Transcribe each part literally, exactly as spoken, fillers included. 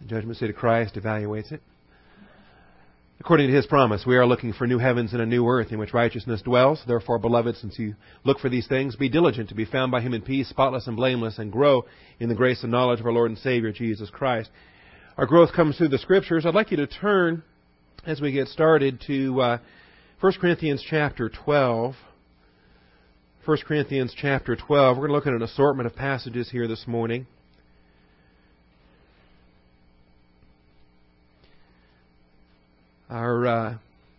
The judgment seat of Christ evaluates it. According to His promise, we are looking for new heavens and a new earth in which righteousness dwells. Therefore, beloved, since you look for these things, be diligent to be found by Him in peace, spotless and blameless, and grow in the grace and knowledge of our Lord and Savior, Jesus Christ. Our growth comes through the Scriptures. I'd like you to turn, as we get started, to uh, First Corinthians chapter twelve. First Corinthians chapter twelve. We're going to look at an assortment of passages here this morning. Our uh,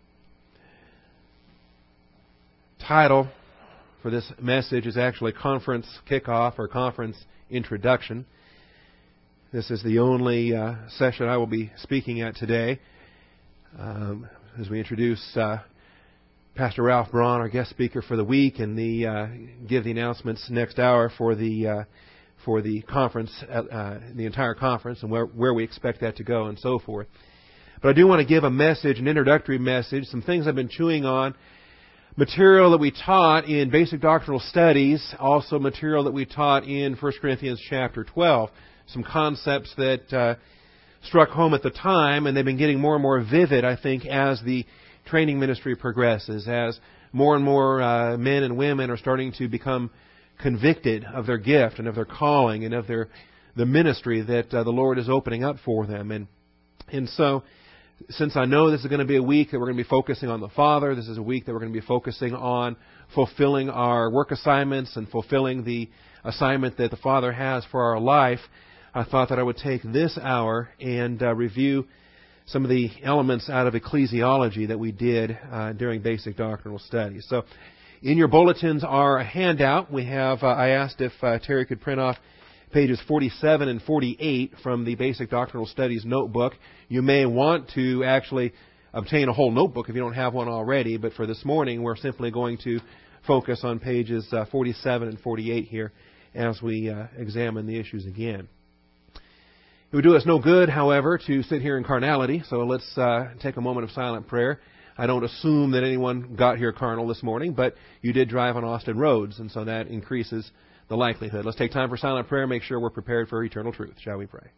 title for this message is actually Conference Kickoff or Conference Introduction. This is the only uh, session I will be speaking at today um, as we introduce uh, Pastor Ralph Braun, our guest speaker for the week, and the uh, give the announcements next hour for the uh, for the conference, uh, the entire conference, and where where we expect that to go, and so forth. But I do want to give a message, an introductory message, some things I've been chewing on, material that we taught in basic doctrinal studies, also material that we taught in First Corinthians chapter twelve, some concepts that uh, struck home at the time, and they've been getting more and more vivid, I think, as the training ministry progresses, as more and more uh, men and women are starting to become convicted of their gift and of their calling and of their the ministry that uh, the Lord is opening up for them. And and so, since I know this is going to be a week that we're going to be focusing on the Father, this is a week that we're going to be focusing on fulfilling our work assignments and fulfilling the assignment that the Father has for our life, I thought that I would take this hour and uh, review some of the elements out of ecclesiology that we did uh, during basic doctrinal studies. So, in your bulletins are a handout. We have, uh, I asked if uh, Terry could print off pages forty-seven and forty-eight from the Basic Doctrinal Studies notebook. You may want to actually obtain a whole notebook if you don't have one already, but for this morning we're simply going to focus on pages uh, forty-seven and forty-eight here as we uh, examine the issues again. It would do us no good, however, to sit here in carnality, so let's uh, take a moment of silent prayer. I don't assume that anyone got here carnal this morning, but you did drive on Austin roads, and so that increases the likelihood. Let's take time for silent prayer, make sure we're prepared for eternal truth. Shall we pray?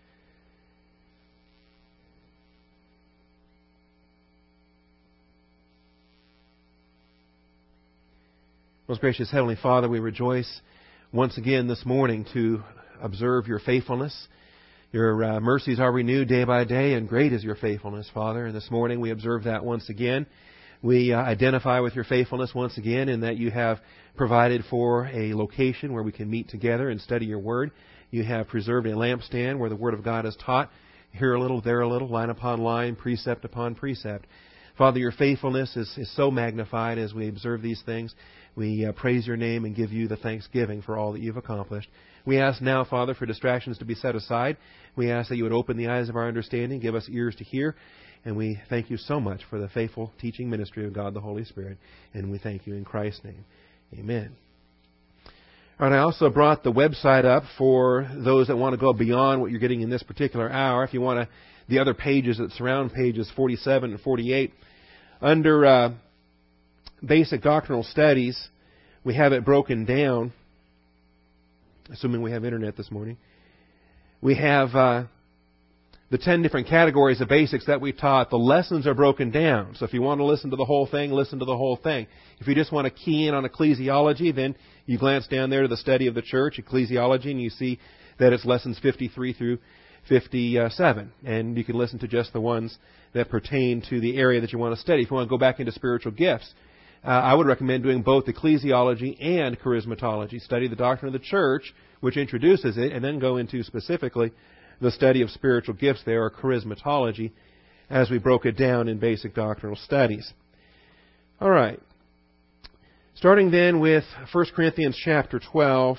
Most gracious Heavenly Father, we rejoice once again this morning to observe your faithfulness. Your uh, mercies are renewed day by day, and great is your faithfulness, Father. And this morning we observe that once again. We uh, identify with your faithfulness once again in that you have provided for a location where we can meet together and study your Word. You have preserved a lampstand where the Word of God is taught, here a little, there a little, line upon line, precept upon precept. Father, your faithfulness is, is so magnified as we observe these things. We uh, praise your name and give you the thanksgiving for all that you've accomplished. We ask now, Father, for distractions to be set aside. We ask that you would open the eyes of our understanding, give us ears to hear, and we thank you so much for the faithful teaching ministry of God the Holy Spirit. And we thank you in Christ's name. Amen. All right, I also brought the website up for those that want to go beyond what you're getting in this particular hour. If you want to, the other pages that surround pages forty-seven and forty-eight, under uh, Basic Doctrinal Studies, we have it broken down, assuming we have internet this morning. We have Uh, the ten different categories of basics that we taught. The lessons are broken down. So if you want to listen to the whole thing, listen to the whole thing. If you just want to key in on ecclesiology, then you glance down there to the study of the church, ecclesiology, and you see that it's lessons fifty-three through fifty-seven. And you can listen to just the ones that pertain to the area that you want to study. If you want to go back into spiritual gifts, uh, I would recommend doing both ecclesiology and charismatology. Study the doctrine of the church, which introduces it, and then go into specifically the study of spiritual gifts there, or charismatology, as we broke it down in basic doctrinal studies. All right. Starting then with First Corinthians chapter twelve,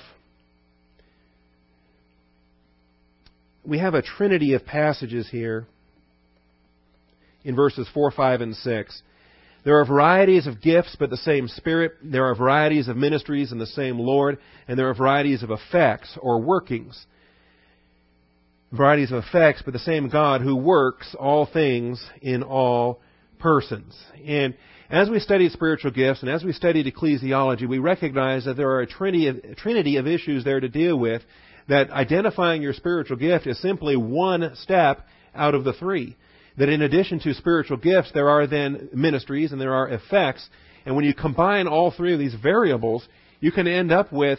we have a trinity of passages here in verses four, five, and six. There are varieties of gifts, but the same Spirit. There are varieties of ministries and the same Lord. And there are varieties of effects or workings. Varieties of effects, but the same God who works all things in all persons. And as we studied spiritual gifts and as we studied ecclesiology, we recognize that there are a trinity of, a trinity of issues there to deal with that identifying your spiritual gift is simply one step out of the three. That in addition to spiritual gifts, there are then ministries and there are effects. And when you combine all three of these variables, you can end up with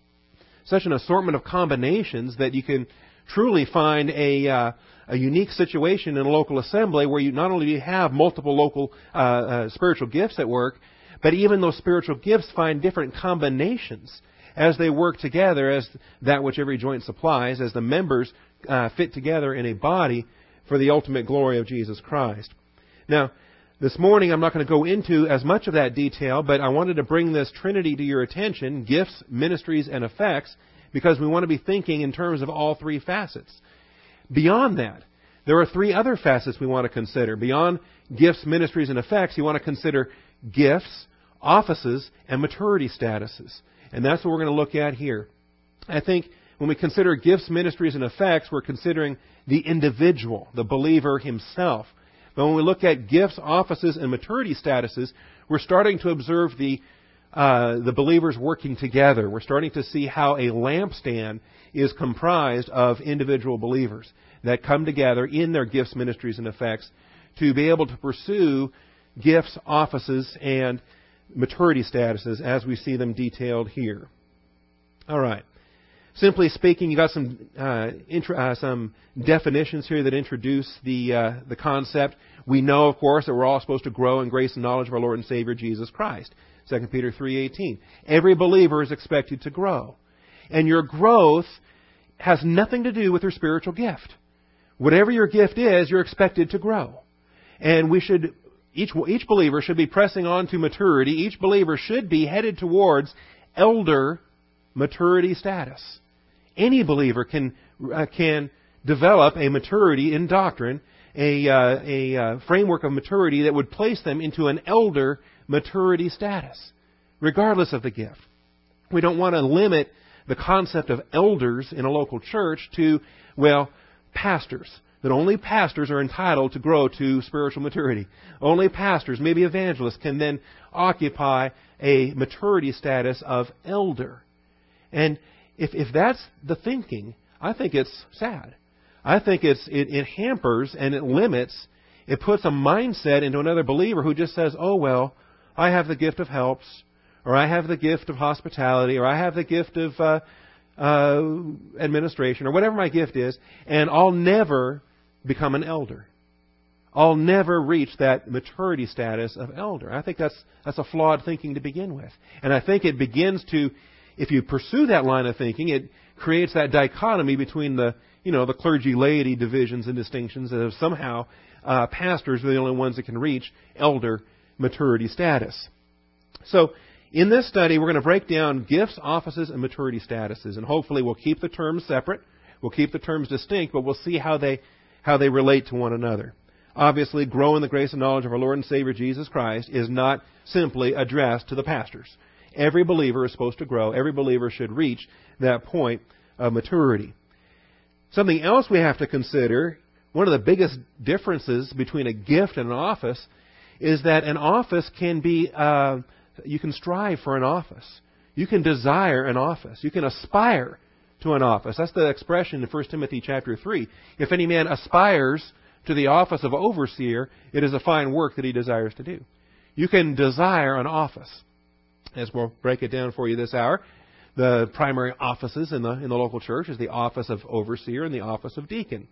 such an assortment of combinations that you can truly find a uh, a unique situation in a local assembly where you not only have multiple local uh, uh, spiritual gifts at work, but even those spiritual gifts find different combinations as they work together, as that which every joint supplies, as the members uh, fit together in a body for the ultimate glory of Jesus Christ. Now, this morning I'm not going to go into as much of that detail, but I wanted to bring this Trinity to your attention, gifts, ministries, and effects, because we want to be thinking in terms of all three facets. Beyond that, there are three other facets we want to consider. Beyond gifts, ministries, and effects, you want to consider gifts, offices, and maturity statuses. And that's what we're going to look at here. I think when we consider gifts, ministries, and effects, we're considering the individual, the believer himself. But when we look at gifts, offices, and maturity statuses, we're starting to observe the uh, the believers working together. We're starting to see how a lampstand is comprised of individual believers that come together in their gifts, ministries, and effects to be able to pursue gifts, offices, and maturity statuses as we see them detailed here. All right. Simply speaking, you've got some uh, intro, uh, some definitions here that introduce the uh, the concept. We know, of course, that we're all supposed to grow in grace and knowledge of our Lord and Savior Jesus Christ. Second Peter three eighteen. Every believer is expected to grow. And your growth has nothing to do with your spiritual gift. Whatever your gift is, you're expected to grow. And we should each each believer should be pressing on to maturity. Each believer should be headed towards elder maturity status. Any believer can uh, can develop a maturity in doctrine, a uh, a uh, framework of maturity that would place them into an elder maturity status, regardless of the gift. We don't want to limit the concept of elders in a local church to, well, pastors. That only pastors are entitled to grow to spiritual maturity. Only pastors, maybe evangelists, can then occupy a maturity status of elder. And if if that's the thinking, I think it's sad. I think it's it, it hampers and it limits, it puts a mindset into another believer who just says, oh, well, I have the gift of helps, or I have the gift of hospitality, or I have the gift of uh, uh, administration, or whatever my gift is, and I'll never become an elder. I'll never reach that maturity status of elder. I think that's that's a flawed thinking to begin with. And I think it begins to, if you pursue that line of thinking, it creates that dichotomy between the, you know, the clergy-laity divisions and distinctions, as if somehow uh, pastors are the only ones that can reach elder maturity status. So, in this study, we're going to break down gifts, offices, and maturity statuses, and hopefully we'll keep the terms separate, we'll keep the terms distinct, but we'll see how they how they relate to one another. Obviously, grow in the grace and knowledge of our Lord and Savior Jesus Christ is not simply addressed to the pastors. Every believer is supposed to grow. Every believer should reach that point of maturity. Something else we have to consider, one of the biggest differences between a gift and an office, is that an office can be, uh, you can strive for an office. You can desire an office. You can aspire to an office. That's the expression in First Timothy chapter three. If any man aspires to the office of overseer, it is a fine work that he desires to do. You can desire an office. As we'll break it down for you this hour, the primary offices in the in the local church is the office of overseer and the office of deacon.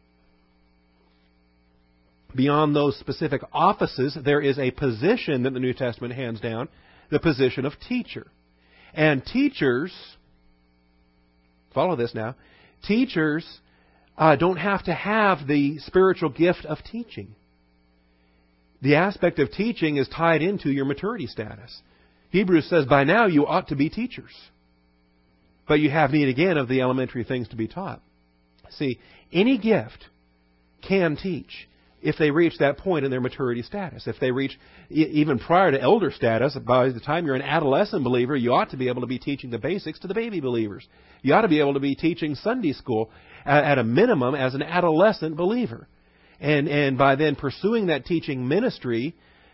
Beyond those specific offices, there is a position that the New Testament hands down, the position of teacher. And teachers, follow this now, teachers uh, don't have to have the spiritual gift of teaching. The aspect of teaching is tied into your maturity status. Hebrews says, by now you ought to be teachers. But you have need again of the elementary things to be taught. See, any gift can teach if they reach that point in their maturity status. If they reach, even prior to elder status, by the time you're an adolescent believer, you ought to be able to be teaching the basics to the baby believers. You ought to be able to be teaching Sunday school at, at a minimum as an adolescent believer. And, and by then pursuing that teaching ministry,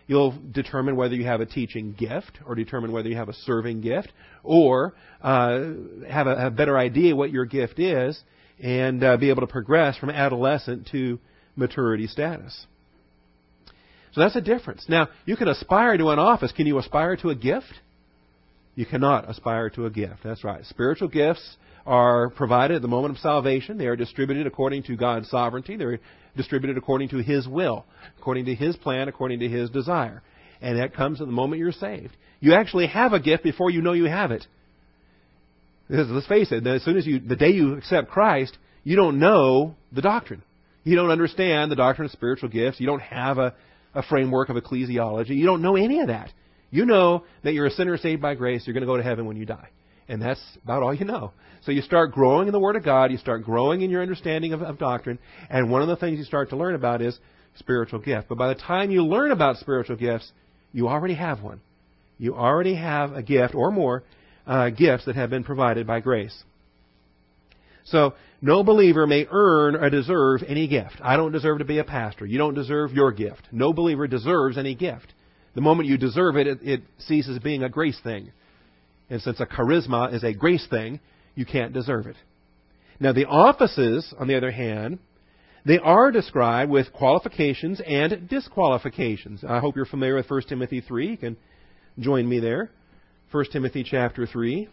You'll determine whether you have a teaching gift, or determine whether you have a serving gift, or uh, have a, a better idea what your gift is, and uh, be able to progress from adolescent to maturity status. So that's a difference. Now, you can aspire to an office. Can you aspire to a gift? You cannot aspire to a gift. That's right. Spiritual gifts are provided at the moment of salvation. They are distributed according to God's sovereignty. They're distributed according to His will, according to His plan, according to His desire. And that comes at the moment you're saved. You actually have a gift before you know you have it. Because let's face it, as soon as you, the day you accept Christ, you don't know the doctrine. You don't understand the doctrine of spiritual gifts. You don't have a, a framework of ecclesiology. You don't know any of that. You know that you're a sinner saved by grace. You're going to go to heaven when you die. And that's about all you know. So you start growing in the Word of God. You start growing in your understanding of, of doctrine. And one of the things you start to learn about is spiritual gift. But by the time you learn about spiritual gifts, you already have one. You already have a gift or more uh, gifts that have been provided by grace. So no believer may earn or deserve any gift. I don't deserve to be a pastor. You don't deserve your gift. No believer deserves any gift. The moment you deserve it, it, it ceases being a grace thing. And since a charisma is a grace thing, you can't deserve it. Now, the offices, on the other hand, they are described with qualifications and disqualifications. I hope you're familiar with First Timothy three. You can join me there. First Timothy chapter three.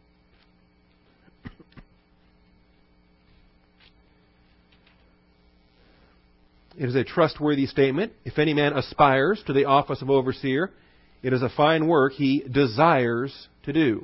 It is a trustworthy statement. If any man aspires to the office of overseer, it is a fine work he desires to do.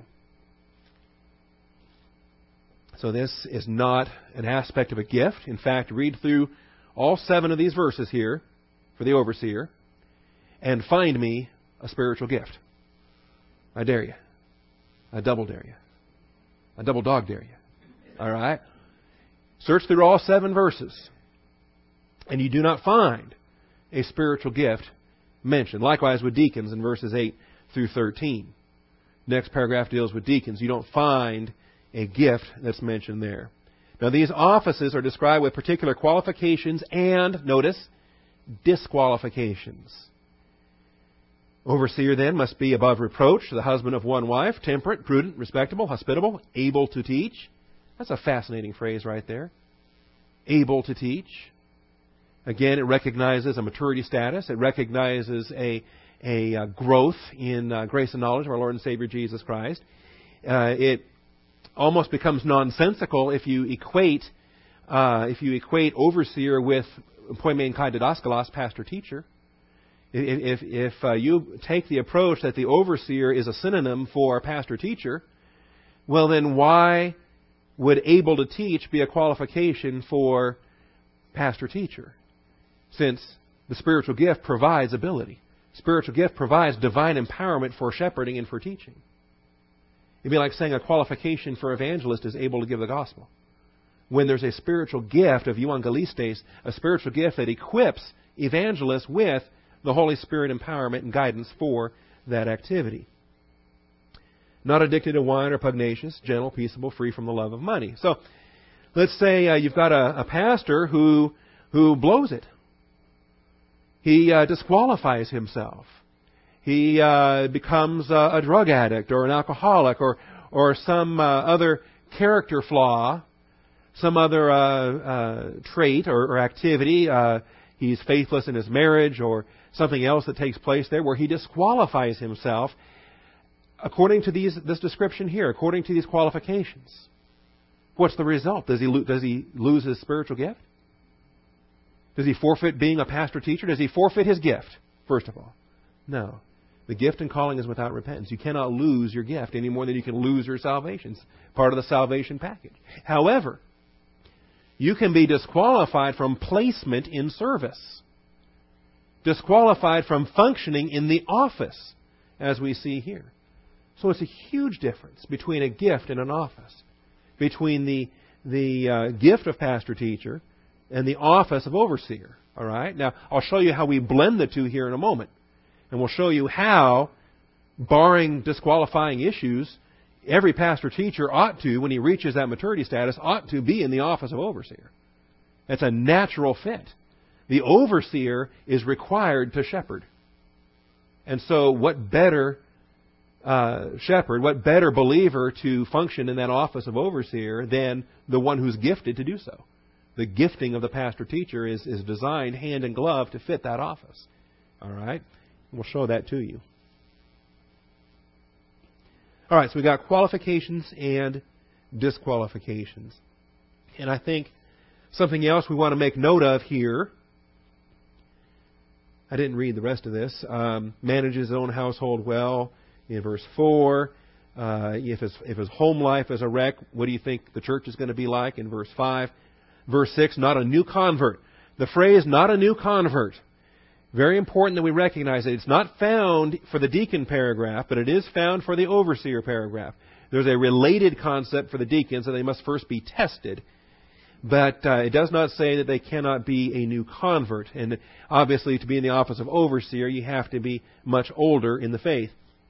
So this is not an aspect of a gift. In fact, read through all seven of these verses here for the overseer and find me a spiritual gift. I dare you. I double dare you. I double dog dare you. All right? Search through all seven verses, and you do not find a spiritual gift mentioned. Likewise with deacons in verses eight through thirteen. Next paragraph deals with deacons. You don't find a gift that's mentioned there. Now these offices are described with particular qualifications and, notice, disqualifications. Overseer then must be above reproach, the husband of one wife, temperate, prudent, respectable, hospitable, able to teach. That's a fascinating phrase right there. Able to teach. Again, it recognizes a maturity status. It recognizes a, a, a growth in uh, grace and knowledge of our Lord and Savior Jesus Christ. Uh, it almost becomes nonsensical if you equate uh, if you equate overseer with poimen kai didaskalos, pastor teacher. If if, if uh, you take the approach that the overseer is a synonym for pastor teacher, well then why would able to teach be a qualification for pastor teacher? Since the spiritual gift provides ability. Spiritual gift provides divine empowerment for shepherding and for teaching. It'd be like saying a qualification for evangelist is able to give the gospel. When there's a spiritual gift of euangelistes, a spiritual gift that equips evangelists with the Holy Spirit empowerment and guidance for that activity. Not addicted to wine or pugnacious, gentle, peaceable, free from the love of money. So, let's say uh, you've got a, a pastor who who blows it. He uh, disqualifies himself. He uh, becomes uh, a drug addict or an alcoholic or or some uh, other character flaw, some other uh, uh, trait or, or activity. Uh, he's faithless in his marriage or something else that takes place there where he disqualifies himself according to these this description here, according to these qualifications. What's the result? Does he lo- does he lose his spiritual gift? Does he forfeit being a pastor teacher? Does he forfeit his gift, first of all? No. The gift and calling is without repentance. You cannot lose your gift any more than you can lose your salvation. It's part of the salvation package. However, you can be disqualified from placement in service. Disqualified from functioning in the office, as we see here. So it's a huge difference between a gift and an office. Between the, the uh, gift of pastor teacher and the office of overseer. All right? Now, I'll show you how we blend the two here in a moment. And we'll show you how, barring disqualifying issues, every pastor teacher ought to, when he reaches that maturity status, ought to be in the office of overseer. That's a natural fit. The overseer is required to shepherd. And so what better uh, shepherd, what better believer to function in that office of overseer than the one who's gifted to do so? The gifting of the pastor-teacher is, is designed hand in glove to fit that office. All right? We'll show that to you. All right, so we got qualifications and disqualifications. And I think something else we want to make note of here, I didn't read the rest of this, um, manages his own household well, in verse four. Uh, if, his, if his home life is a wreck, what do you think the church is going to be like, in verse five? Verse six, not a new convert. The phrase, not a new convert, very important that we recognize it. It's not found for the deacon paragraph, but it is found for the overseer paragraph. There's a related concept for the deacons, that they must first be tested. But uh, it does not say that they cannot be a new convert. And obviously, to be in the office of overseer, you have to be much older in the faith.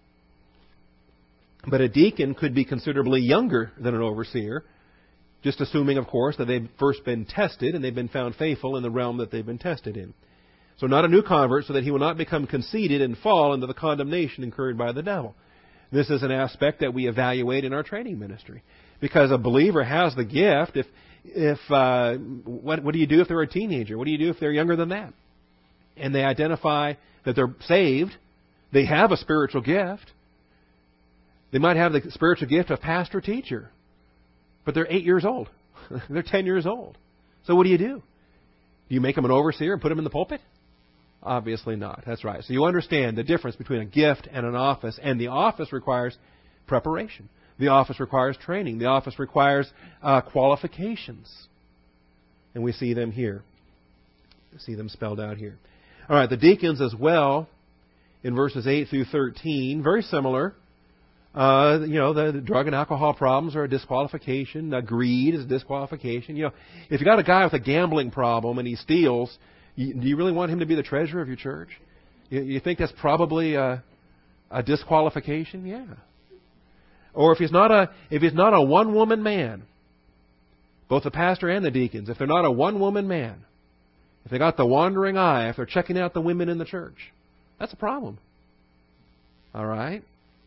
But a deacon could be considerably younger than an overseer, just assuming, of course, that they've first been tested and they've been found faithful in the realm that they've been tested in. So not a new convert, so that he will not become conceited and fall into the condemnation incurred by the devil. This is an aspect that we evaluate in our training ministry. Because a believer has the gift. If, if uh, what, what do you do if they're a teenager? What do you do if they're younger than that? And they identify that they're saved. They have a spiritual gift. They might have the spiritual gift of pastor-teacher. But they're eight years old. They're ten years old. So what do you do? Do you make them an overseer and put them in the pulpit? Obviously not. That's right. So you understand the difference between a gift and an office. And the office requires preparation. The office requires training. The office requires uh, qualifications. And we see them here. We see them spelled out here. All right, the deacons as well, in verses eight through thirteen, very similar. Uh, you know, the, the drug and alcohol problems are a disqualification. Uh, greed is a disqualification. You know, if you got a guy with a gambling problem and he steals, you, do you really want him to be the treasurer of your church? You, you think that's probably a, a disqualification? Yeah. Or if he's not a if he's not a one woman man, both the pastor and the deacons, if they're not a one woman man, if they got the wandering eye, if they're checking out the women in the church, that's a problem. All right.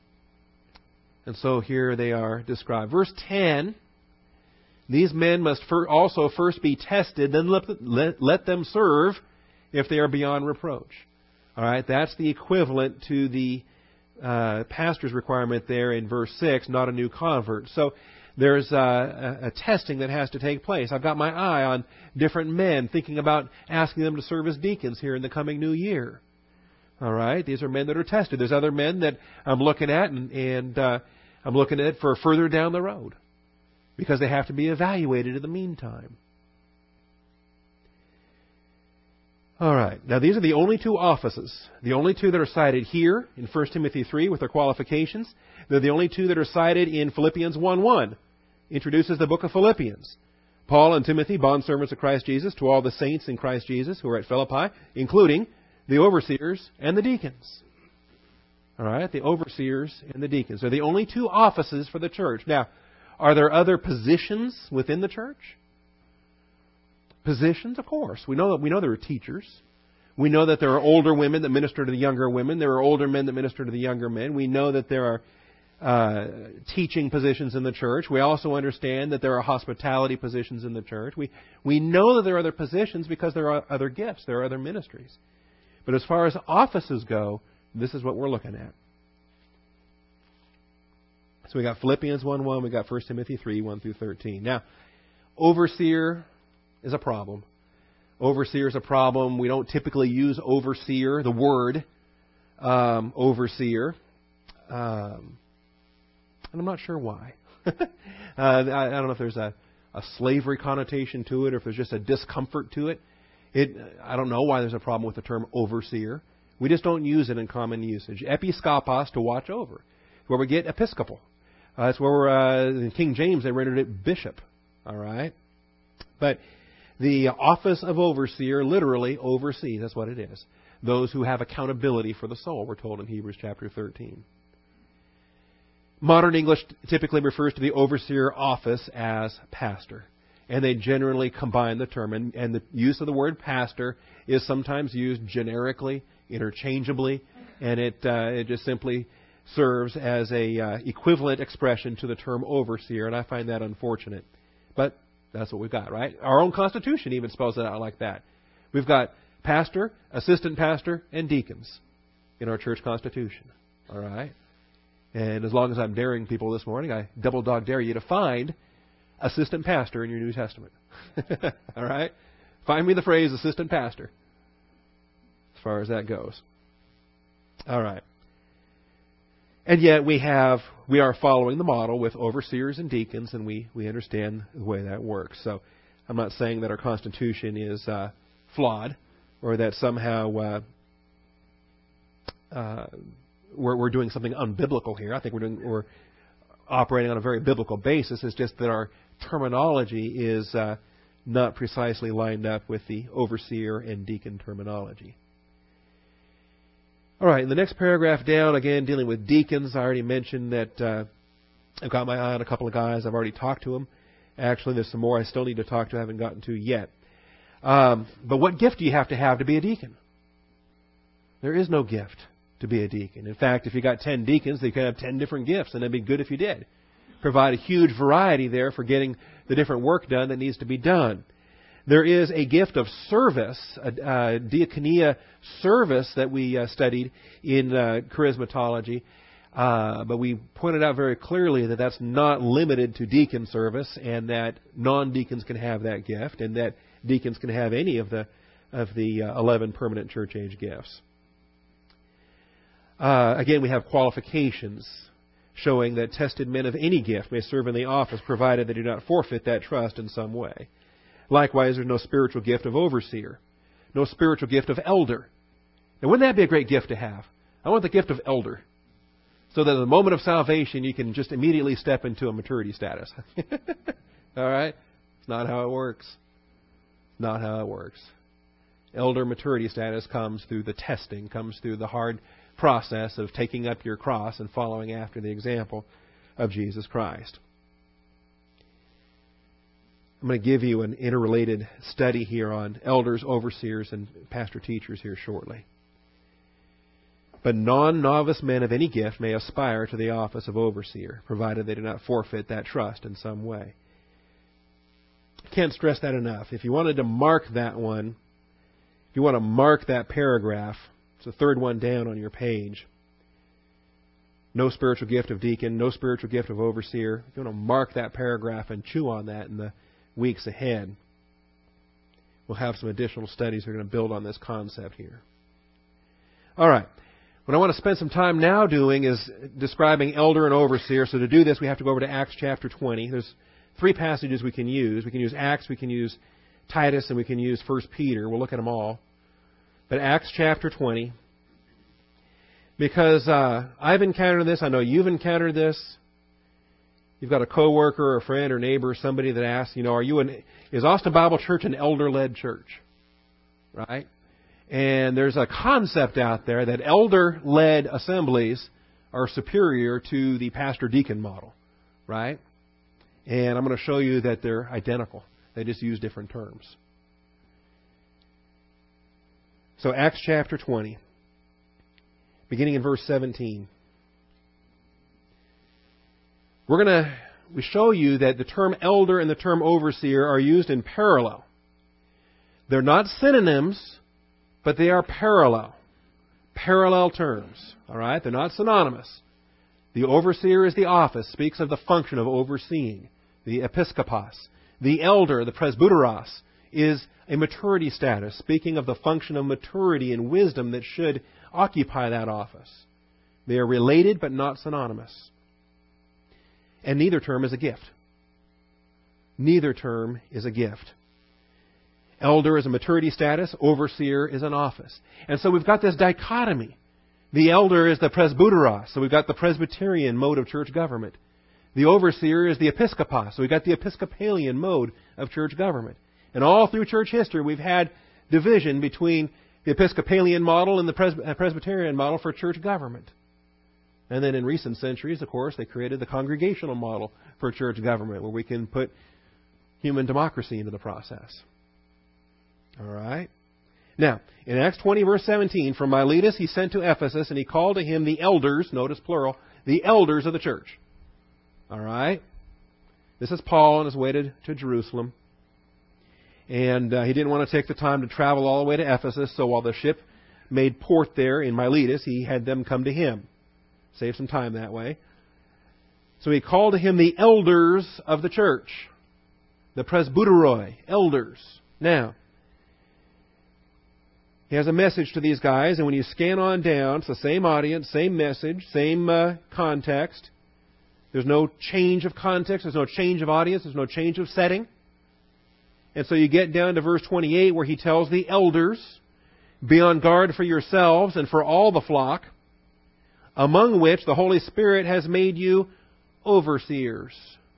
And so here they are described. Verse ten, these men must fir- also first be tested, then let, let, let them serve if they are beyond reproach. All right, that's the equivalent to the uh, pastor's requirement there in verse six, not a new convert. So there's uh, a, a testing that has to take place. I've got my eye on different men, thinking about asking them to serve as deacons here in the coming new year. All right, these are men that are tested. There's other men that I'm looking at, and, and uh, I'm looking at for further down the road, because they have to be evaluated in the meantime. All right, now these are the only two offices, the only two that are cited here in First Timothy three with their qualifications. They're the only two that are cited in Philippians one one. Introduces the book of Philippians. Paul and Timothy, bondservants of Christ Jesus, to all the saints in Christ Jesus who are at Philippi, including the overseers and the deacons. All right, the overseers and the deacons. They're the only two offices for the church. Now, are there other positions within the church? Positions, of course. We know that we know there are teachers. We know that there are older women that minister to the younger women. There are older men that minister to the younger men. We know that there are uh, teaching positions in the church. We also understand that there are hospitality positions in the church. We we know that there are other positions because there are other gifts. There are other ministries. But as far as offices go, this is what we're looking at. So we got Philippians one one, we got First Timothy three, one through thirteen. Now, overseer is a problem. Overseer is a problem. We don't typically use overseer, the word um, overseer. Um, and I'm not sure why. uh, I, I don't know if there's a, a slavery connotation to it or if there's just a discomfort to it. It, I don't know why there's a problem with the term overseer. We just don't use it in common usage. Episkopos, to watch over. Where we get episcopal. Uh, that's where we're, uh, in King James they rendered it bishop. All right? But the office of overseer literally oversees. That's what it is. Those who have accountability for the soul, we're told in Hebrews chapter thirteen. Modern English typically refers to the overseer office as pastor. And they generally combine the term. And, and the use of the word pastor is sometimes used generically, interchangeably, And it uh, it just simply serves as a uh, equivalent expression to the term overseer, and I find that unfortunate. But that's what we've got, right? Our own Constitution even spells it out like that. We've got pastor, assistant pastor, and deacons in our church constitution. All right? And as long as I'm daring people this morning, I double dog dare you to find assistant pastor in your New Testament. All right? Find me the phrase assistant pastor as far as that goes. All right. And yet we have, we are following the model with overseers and deacons, and we, we understand the way that works. So I'm not saying that our Constitution is uh, flawed or that somehow uh, uh, we're, we're doing something unbiblical here. I think we're doing, we're operating on a very biblical basis. It's just that our terminology is uh, not precisely lined up with the overseer and deacon terminology. All right, in the next paragraph down, again, dealing with deacons, I already mentioned that uh, I've got my eye on a couple of guys. I've already talked to them. Actually, there's some more I still need to talk to I haven't gotten to yet. Um, but what gift do you have to have to be a deacon? There is no gift to be a deacon. In fact, if you got ten deacons, they could have ten different gifts, and it'd be good if you did. Provide a huge variety there for getting the different work done that needs to be done. There is a gift of service, a, a diaconia service that we uh, studied in uh, charismatology, uh, but we pointed out very clearly that that's not limited to deacon service, and that non-deacons can have that gift, and that deacons can have any of the of the uh, eleven permanent church age gifts. Uh, again, we have qualifications showing that tested men of any gift may serve in the office, provided they do not forfeit that trust in some way. Likewise, there's no spiritual gift of overseer, no spiritual gift of elder. Now, wouldn't that be a great gift to have? I want the gift of elder, so that at the moment of salvation, you can just immediately step into a maturity status. All right? It's not how it works. Not how it works. Elder maturity status comes through the testing, comes through the hard process of taking up your cross and following after the example of Jesus Christ. I'm going to give you an interrelated study here on elders, overseers, and pastor teachers here shortly. But non-novice men of any gift may aspire to the office of overseer, provided they do not forfeit that trust in some way. I can't stress that enough. If you wanted to mark that one, if you want to mark that paragraph, it's the third one down on your page. No spiritual gift of deacon, no spiritual gift of overseer. If you want to mark that paragraph and chew on that in the weeks ahead, we'll have some additional studies that are going to build on this concept here. All right. What I want to spend some time now doing is describing elder and overseer. So to do this, we have to go over to Acts chapter twenty. There's three passages we can use. We can use Acts, we can use Titus, and we can use First Peter. We'll look at them all. But Acts chapter twenty, because uh, I've encountered this, I know you've encountered this. You've got a coworker or a friend or neighbor or somebody that asks, you know, are you an, is Austin Bible Church an elder-led church? Right? And there's a concept out there that elder-led assemblies are superior to the pastor-deacon model. Right? And I'm going to show you that they're identical. They just use different terms. So Acts chapter twenty, beginning in verse seventeen. We're going to we show you that the term elder and the term overseer are used in parallel. They're not synonyms, but they are parallel. Parallel terms. All right? They're not synonymous. The overseer is the office, speaks of the function of overseeing, the episkopos. The elder, the presbyteros, is a maturity status, speaking of the function of maturity and wisdom that should occupy that office. They are related but not synonymous. And neither term is a gift. Neither term is a gift. Elder is a maturity status. Overseer is an office. And so we've got this dichotomy. The elder is the presbyteros. So we've got the Presbyterian mode of church government. The overseer is the episkopos. So we've got the Episcopalian mode of church government. And all through church history, we've had division between the Episcopalian model and the Presbyterian model for church government. And then in recent centuries, of course, they created the congregational model for church government, where we can put human democracy into the process. All right? Now, in Acts twenty, verse seventeen, from Miletus he sent to Ephesus, and he called to him the elders, notice plural, the elders of the church. All right? This is Paul on his way to, to Jerusalem. And uh, he didn't want to take the time to travel all the way to Ephesus, so while the ship made port there in Miletus, he had them come to him. Save some time that way. So he called to him the elders of the church. The presbyteroi, elders. Now, he has a message to these guys, and when you scan on down, it's the same audience, same message, same uh, context. There's no change of context, there's no change of audience, there's no change of setting. And so you get down to verse twenty-eight where he tells the elders, be on guard for yourselves and for all the flock, among which the Holy Spirit has made you overseers.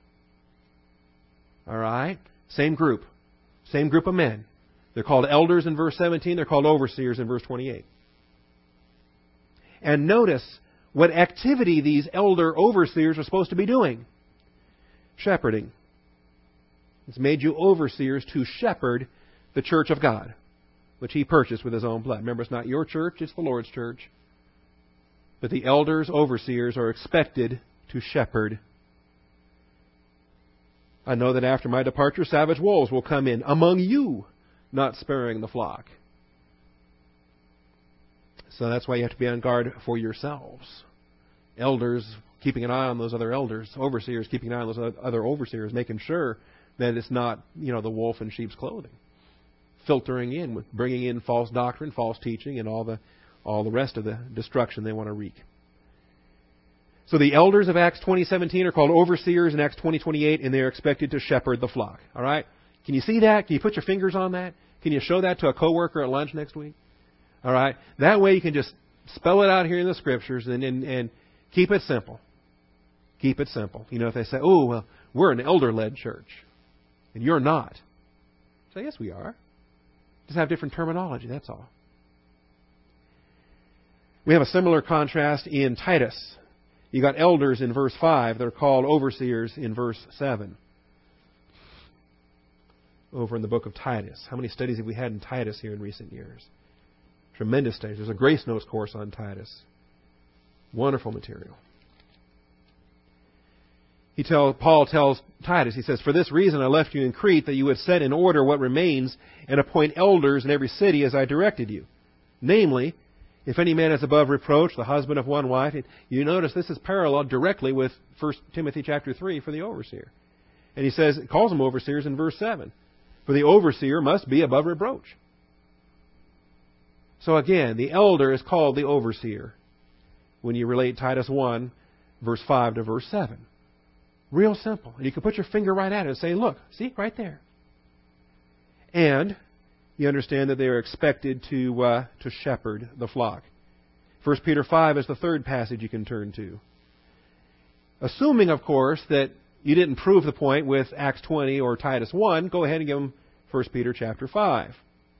All right? Same group. Same group of men. They're called elders in verse seventeen. They're called overseers in verse twenty-eight. And notice what activity these elder overseers are supposed to be doing. Shepherding. It's made you overseers to shepherd the church of God, which He purchased with His own blood. Remember, it's not your church, it's the Lord's church. But the elders, overseers, are expected to shepherd. I know that after my departure, savage wolves will come in among you, not sparing the flock. So that's why you have to be on guard for yourselves. Elders keeping an eye on those other elders, overseers keeping an eye on those other overseers, making sure that it's not, you know, the wolf in sheep's clothing, filtering in with bringing in false doctrine, false teaching, and all the all the rest of the destruction they want to wreak. So the elders of Acts twenty seventeen are called overseers in Acts twenty twenty-eight, and they are expected to shepherd the flock. All right? Can you see that? Can you put your fingers on that? Can you show that to a coworker at lunch next week? All right? That way you can just spell it out here in the Scriptures and, and, and keep it simple. Keep it simple. You know, if they say, oh, well, we're an elder-led church, and you're not. So yes, we are. Just have different terminology, that's all. We have a similar contrast in Titus. You got elders in verse five. They're called overseers in verse seven. Over in the book of Titus. How many studies have we had in Titus here in recent years? Tremendous studies. There's a Grace Notes course on Titus. Wonderful material. He tell, Paul tells Titus, he says, for this reason I left you in Crete, that you would set in order what remains and appoint elders in every city as I directed you. Namely, if any man is above reproach, the husband of one wife. You notice this is parallel directly with First Timothy chapter three for the overseer. And he says, it calls them overseers in verse seven. For the overseer must be above reproach. So again, the elder is called the overseer when you relate Titus one, verse five to verse seven. Real simple. And you can put your finger right at it and say, look, see, right there. And you understand that they are expected to uh, to shepherd the flock. First Peter five is the third passage you can turn to. Assuming, of course, that you didn't prove the point with Acts twenty or Titus one, go ahead and give them First Peter chapter five.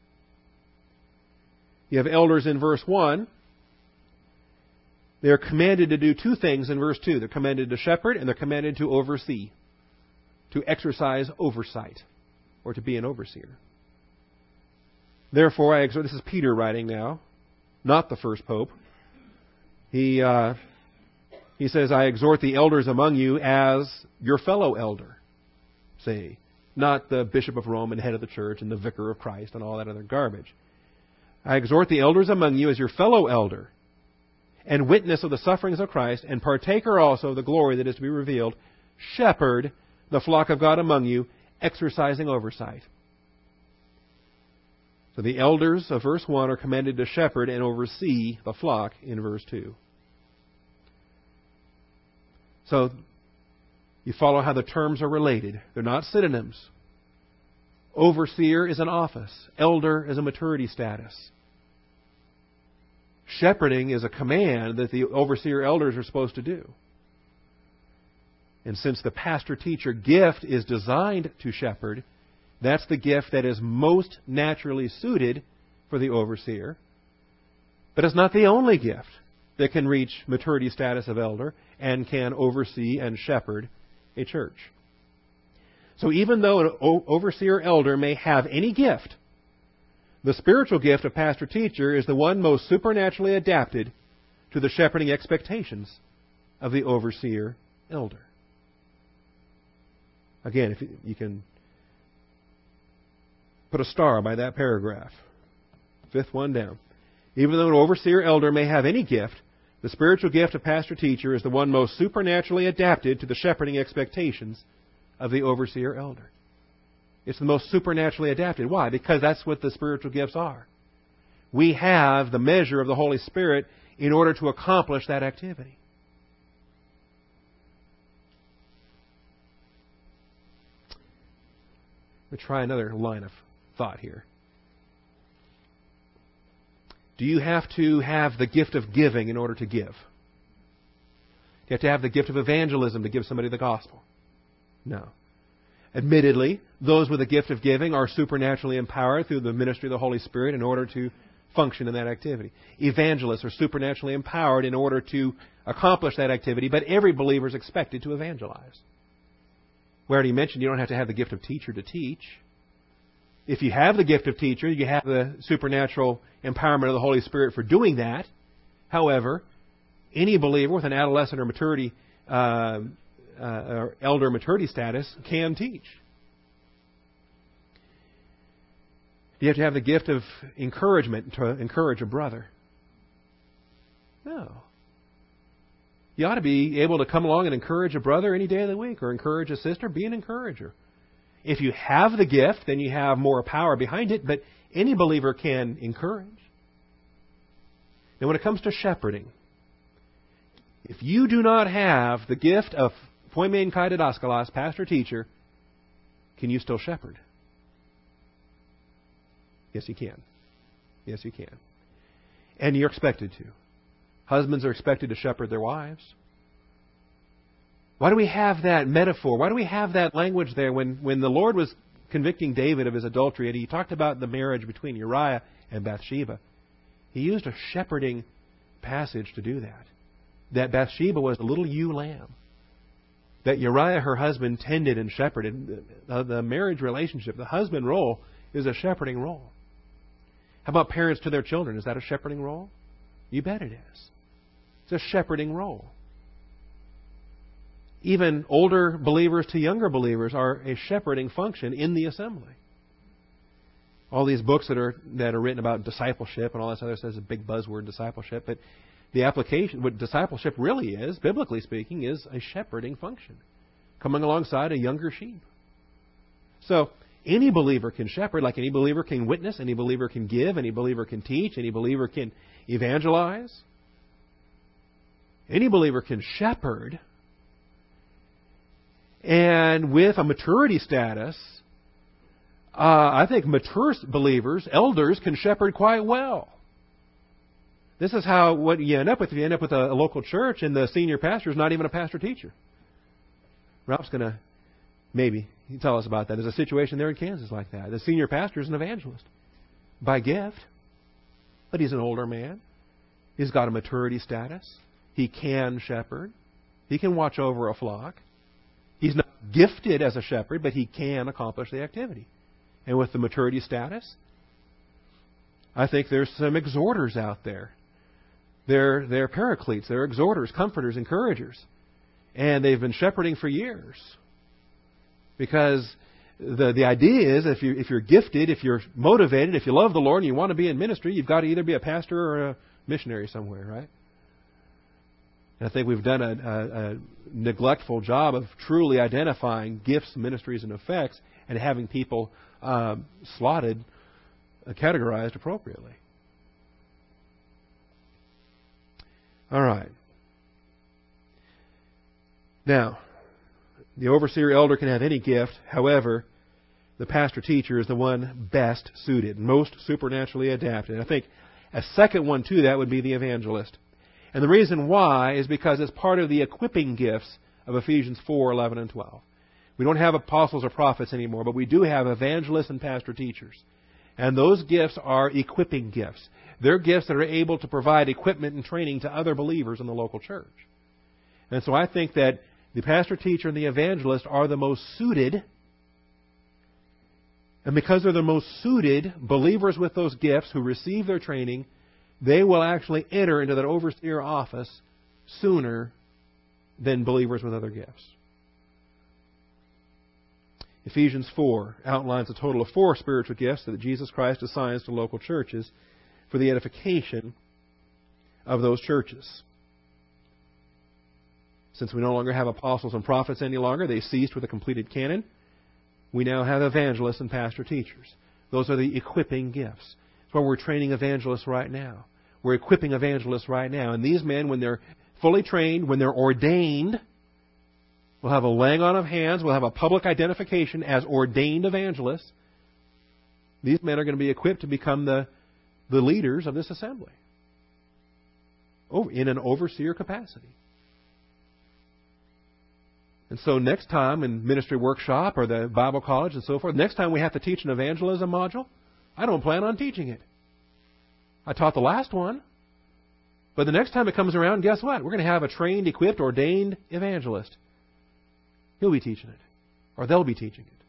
You have elders in verse one. They are commanded to do two things in verse two. They're commanded to shepherd and they're commanded to oversee, to exercise oversight, or to be an overseer. Therefore, I exhort, this is Peter writing now, not the first pope. He uh, he says, I exhort the elders among you as your fellow elder, say, not the bishop of Rome and head of the church and the vicar of Christ and all that other garbage. I exhort the elders among you as your fellow elder, and witness of the sufferings of Christ, and partaker also of the glory that is to be revealed. Shepherd the flock of God among you, exercising oversight. So the elders of verse one are commanded to shepherd and oversee the flock in verse two. So you follow how the terms are related. They're not synonyms. Overseer is an office. Elder is a maturity status. Shepherding is a command that the overseer elders are supposed to do. And since the pastor-teacher gift is designed to shepherd, that's the gift that is most naturally suited for the overseer. But it's not the only gift that can reach maturity status of elder and can oversee and shepherd a church. So even though an overseer elder may have any gift, The spiritual gift of pastor-teacher is the one most supernaturally adapted to the shepherding expectations of the overseer elder. Again, if you can put a star by that paragraph. Fifth one down. Even though an overseer elder may have any gift, the spiritual gift of pastor-teacher is the one most supernaturally adapted to the shepherding expectations of the overseer elder. It's the most supernaturally adapted. Why? Because that's what the spiritual gifts are. We have the measure of the Holy Spirit in order to accomplish that activity. Let me try another line of thought here. Do you have to have the gift of giving in order to give? Do you have to have the gift of evangelism to give somebody the gospel? No. Admittedly, those with the gift of giving are supernaturally empowered through the ministry of the Holy Spirit in order to function in that activity. Evangelists are supernaturally empowered in order to accomplish that activity, but every believer is expected to evangelize. We already mentioned you don't have to have the gift of teacher to teach. If you have the gift of teacher, you have the supernatural empowerment of the Holy Spirit for doing that. However, any believer with an adolescent or maturity uh, uh, or elder maturity status can teach. Do you have to have the gift of encouragement to encourage a brother? No. You ought to be able to come along and encourage a brother any day of the week, or encourage a sister. Be an encourager. If you have the gift, then you have more power behind it, but any believer can encourage. Now, when it comes to shepherding, if you do not have the gift of poimen kai didaskalos, pastor-teacher, can you still shepherd? Yes, you can. Yes, you can. And you're expected to. Husbands are expected to shepherd their wives. Why do we have that metaphor? Why do we have that language there when, when the Lord was convicting David of his adultery and he talked about the marriage between Uriah and Bathsheba? He used a shepherding passage to do that. That Bathsheba was a little ewe lamb. That Uriah, her husband, tended and shepherded. The, the marriage relationship, the husband role, is a shepherding role. How about parents to their children? Is that a shepherding role? You bet it is. It's a shepherding role. Even older believers to younger believers are a shepherding function in the assembly. All these books that are that are written about discipleship and all this other stuff is a big buzzword, discipleship. But the application, what discipleship really is, biblically speaking, is a shepherding function, coming alongside a younger sheep. So any believer can shepherd, like any believer can witness, any believer can give, any believer can teach, any believer can evangelize. Any believer can shepherd. And with a maturity status, uh, I think mature believers, elders, can shepherd quite well. This is how what you end up with. You end up with a, a local church, and the senior pastor is not even a pastor-teacher. Ralph's going to maybe tell us about that. There's a situation there in Kansas like that. The senior pastor is an evangelist by gift, but he's an older man. He's got a maturity status. He can shepherd. He can watch over a flock. He's not gifted as a shepherd, but he can accomplish the activity. And with the maturity status, I think there's some exhorters out there. They're, they're paracletes, they're exhorters, comforters, encouragers. And they've been shepherding for years. Because the, the idea is if, you, if you're gifted, if you're motivated, if you love the Lord and you want to be in ministry, you've got to either be a pastor or a missionary somewhere, right? And I think we've done a, a, a neglectful job of truly identifying gifts, ministries, and effects, and having people um, slotted, uh, categorized appropriately. All right. Now, the overseer elder can have any gift. However, the pastor-teacher is the one best suited, most supernaturally adapted. And I think a second one to that would be the evangelist. And the reason why is because it's part of the equipping gifts of Ephesians four, eleven, and twelve. We don't have apostles or prophets anymore, but we do have evangelists and pastor-teachers. And those gifts are equipping gifts. They're gifts that are able to provide equipment and training to other believers in the local church. And so I think that the pastor-teacher and the evangelist are the most suited And because they're the most suited believers with those gifts who receive their training, they will actually enter into that overseer office sooner than believers with other gifts. Ephesians four outlines a total of four spiritual gifts that Jesus Christ assigns to local churches for the edification of those churches. Since we no longer have apostles and prophets any longer, they ceased with a completed canon. We now have evangelists and pastor teachers. Those are the equipping gifts. That's why we're training evangelists right now. We're equipping evangelists right now. And these men, when they're fully trained, when they're ordained, will have a laying on of hands, will have a public identification as ordained evangelists. These men are going to be equipped to become the, the leaders of this assembly in an overseer capacity. And so next time in ministry workshop or the Bible college and so forth, next time we have to teach an evangelism module, I don't plan on teaching it. I taught the last one. But the next time it comes around, guess what? We're going to have a trained, equipped, ordained evangelist. He'll be teaching it. Or they'll be teaching it.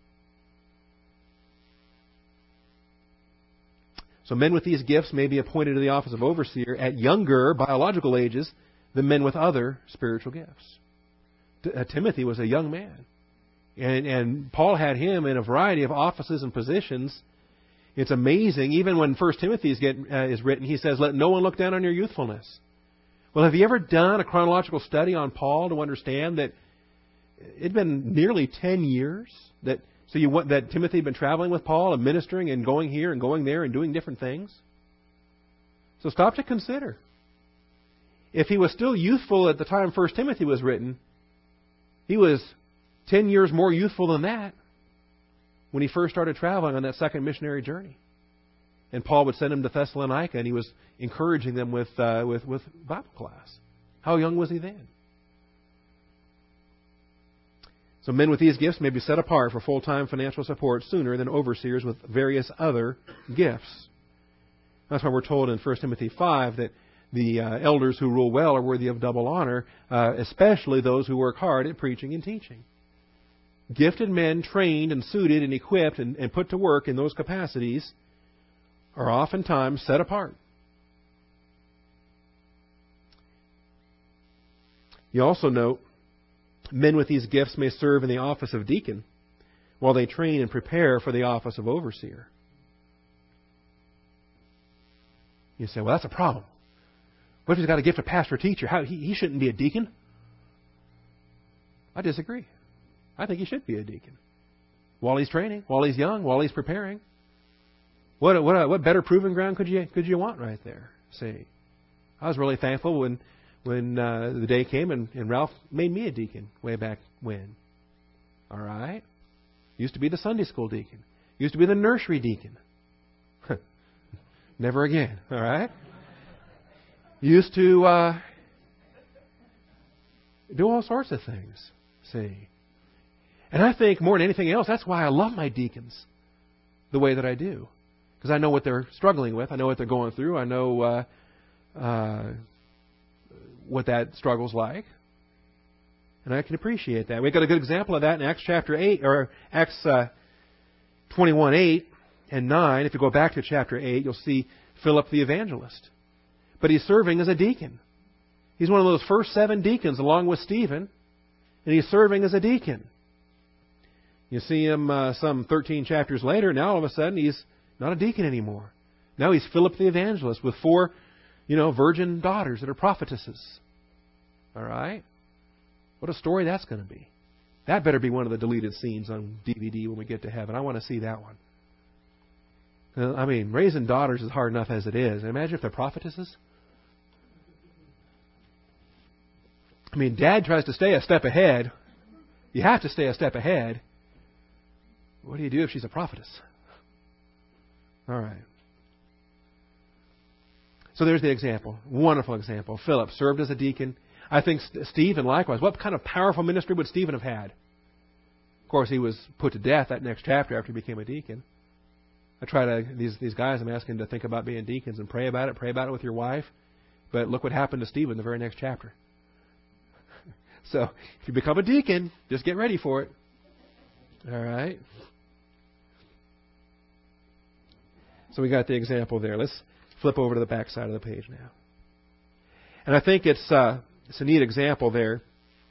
So men with these gifts may be appointed to the office of overseer at younger biological ages than men with other spiritual gifts. Timothy was a young man. And, and Paul had him in a variety of offices and positions. It's amazing. Even when First Timothy is, get, uh, is written, he says, let no one look down on your youthfulness. Well, have you ever done a chronological study on Paul to understand that it'd been nearly ten years that so you want that Timothy had been traveling with Paul and ministering and going here and going there and doing different things? So stop to consider. If he was still youthful at the time First Timothy was written, he was ten years more youthful than that when he first started traveling on that second missionary journey. And Paul would send him to Thessalonica, and he was encouraging them with uh, with with Bible class. How young was he then? So men with these gifts may be set apart for full-time financial support sooner than overseers with various other gifts. That's why we're told in First Timothy five that the uh, elders who rule well are worthy of double honor, uh, especially those who work hard at preaching and teaching. Gifted men trained and suited and equipped and, and put to work in those capacities are oftentimes set apart. You also note, men with these gifts may serve in the office of deacon while they train and prepare for the office of overseer. You say, well, that's a problem. What if he's got a gift of pastor or teacher? How, he, he shouldn't be a deacon. I disagree. I think he should be a deacon. While he's training, while he's young, while he's preparing. What what what better proving ground could you could you want right there? See, I was really thankful when when uh, the day came and, and Ralph made me a deacon way back when. All right, used to be the Sunday school deacon, used to be the nursery deacon. Never again. All right, used to uh, do all sorts of things. See, and I think more than anything else, that's why I love my deacons the way that I do. Because I know what they're struggling with. I know what they're going through. I know uh, uh, what that struggle's like. And I can appreciate that. We've got a good example of that in Acts chapter eight, or Acts uh, twenty-one, eight and nine. If you go back to chapter eight, you'll see Philip the evangelist. But he's serving as a deacon. He's one of those first seven deacons along with Stephen. And he's serving as a deacon. You see him uh, some thirteen chapters later. Now all of a sudden he's not a deacon anymore. Now he's Philip the evangelist with four, you know, virgin daughters that are prophetesses. All right? What a story that's going to be. That better be one of the deleted scenes on D V D when we get to heaven. I want to see that one. Uh, I mean, raising daughters is hard enough as it is. Imagine if they're prophetesses. I mean, Dad tries to stay a step ahead. You have to stay a step ahead. What do you do if she's a prophetess? All right. So there's the example. Wonderful example. Philip served as a deacon. I think Stephen likewise. What kind of powerful ministry would Stephen have had? Of course, he was put to death that next chapter after he became a deacon. I try to, these, these guys I'm asking to think about being deacons and pray about it. Pray about it with your wife. But look what happened to Stephen in the very next chapter. So, if you become a deacon, just get ready for it. All right. So we got the example there. Let's flip over to the back side of the page now. And I think it's uh, it's a neat example there.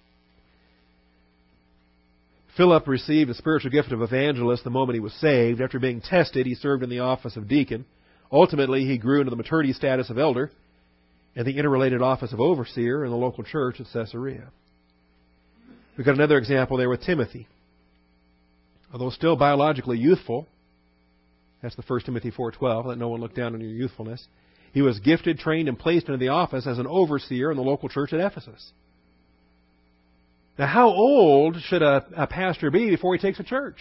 Philip received the spiritual gift of evangelist the moment he was saved. After being tested, he served in the office of deacon. Ultimately, he grew into the maturity status of elder and the interrelated office of overseer in the local church at Caesarea. We've got another example there with Timothy. Although still biologically youthful, that's the First Timothy four twelve, let no one look down on your youthfulness, he was gifted, trained, and placed into the office as an overseer in the local church at Ephesus. Now, how old should a, a pastor be before he takes a church?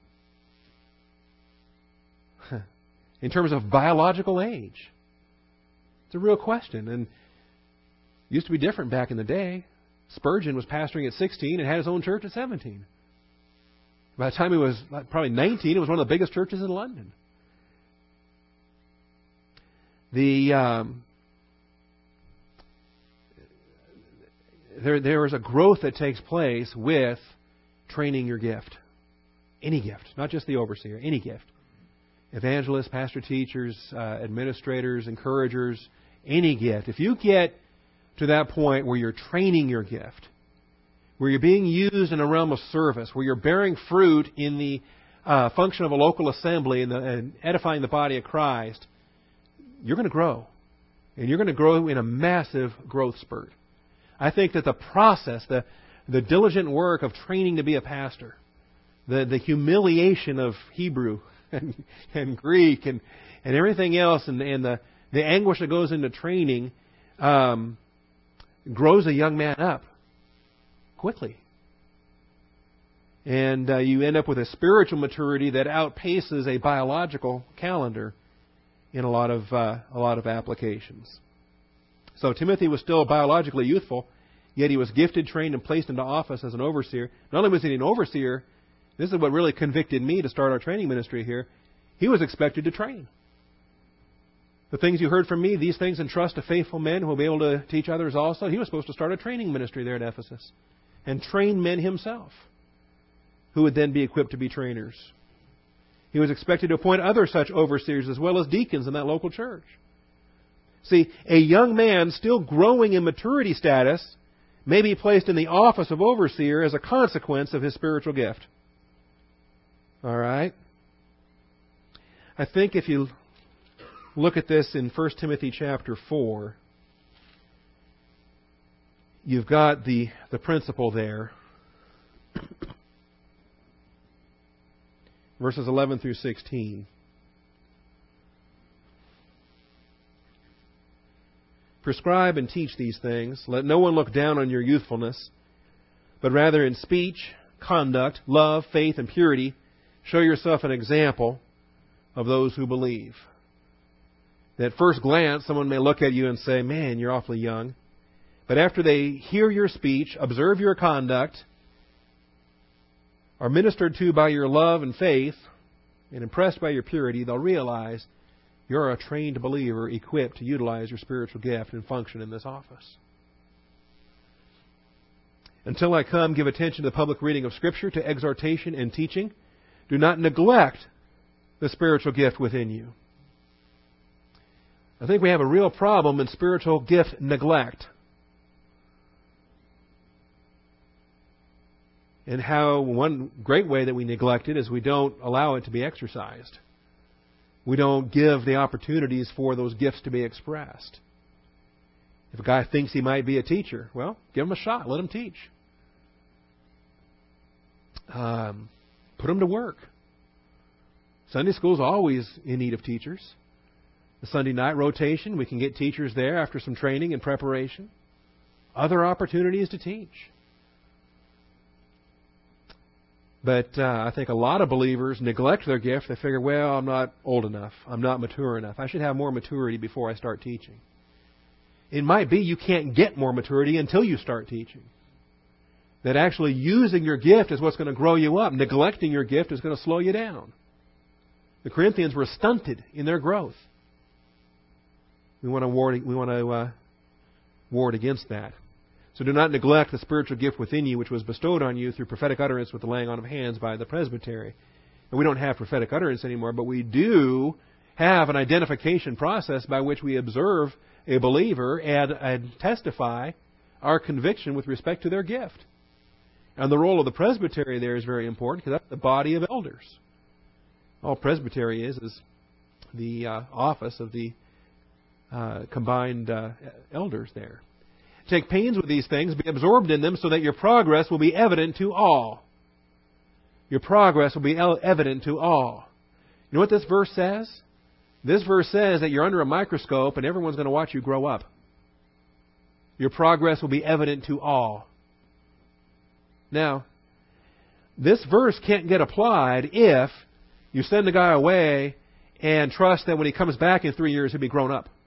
In terms of biological age. It's a real question. And it used to be different back in the day. Spurgeon was pastoring at sixteen and had his own church at seventeen. By the time he was probably nineteen, it was one of the biggest churches in London. The um, there there is a growth that takes place with training your gift. Any gift, not just the overseer, any gift. Evangelists, pastor teachers, uh, administrators, encouragers, any gift. If you get to that point where you're training your gift, where you're being used in a realm of service, where you're bearing fruit in the uh, function of a local assembly and, the, and edifying the body of Christ, you're going to grow. And you're going to grow in a massive growth spurt. I think that the process, the, the diligent work of training to be a pastor, the, the humiliation of Hebrew and, and Greek and, and everything else, and, and the, the anguish that goes into training, um, grows a young man up quickly. And uh, you end up with a spiritual maturity that outpaces a biological calendar in a lot of uh, a lot of applications. So Timothy was still biologically youthful, yet he was gifted, trained, and placed into office as an overseer. Not only was he an overseer, this is what really convicted me to start our training ministry here, he was expected to train. The things you heard from me, these things entrust to faithful men who will be able to teach others also. He was supposed to start a training ministry there at Ephesus and train men himself, who would then be equipped to be trainers. He was expected to appoint other such overseers as well as deacons in that local church. See, a young man still growing in maturity status may be placed in the office of overseer as a consequence of his spiritual gift. All right? I think if you look at this in First Timothy chapter four, you've got the, the principle there. Verses eleven through sixteen. Prescribe and teach these things. Let no one look down on your youthfulness, but rather in speech, conduct, love, faith, and purity, show yourself an example of those who believe. At first glance, someone may look at you and say, man, you're awfully young. But after they hear your speech, observe your conduct, are ministered to by your love and faith, and impressed by your purity, they'll realize you're a trained believer equipped to utilize your spiritual gift and function in this office. Until I come, give attention to the public reading of Scripture, to exhortation and teaching. Do not neglect the spiritual gift within you. I think we have a real problem in spiritual gift neglect. And how one great way that we neglect it is we don't allow it to be exercised. We don't give the opportunities for those gifts to be expressed. If a guy thinks he might be a teacher, well, give him a shot. Let him teach. Um, put him to work. Sunday school is always in need of teachers. The Sunday night rotation, we can get teachers there after some training and preparation. Other opportunities to teach. But uh, I think a lot of believers neglect their gift. They figure, well, I'm not old enough. I'm not mature enough. I should have more maturity before I start teaching. It might be you can't get more maturity until you start teaching. That actually using your gift is what's going to grow you up. Neglecting your gift is going to slow you down. The Corinthians were stunted in their growth. We want to ward, we want to uh, ward against that. So do not neglect the spiritual gift within you, which was bestowed on you through prophetic utterance with the laying on of hands by the presbytery. And we don't have prophetic utterance anymore, but we do have an identification process by which we observe a believer and, and testify our conviction with respect to their gift. And the role of the presbytery there is very important because that's the body of elders. All presbytery is is the uh, office of the uh, combined uh, elders there. Take pains with these things, be absorbed in them, so that your progress will be evident to all. Your progress will be evident to all. You know what this verse says? This verse says that you're under a microscope and everyone's going to watch you grow up. Your progress will be evident to all. Now, this verse can't get applied if you send a guy away and trust that when he comes back in three years, he'll be grown up.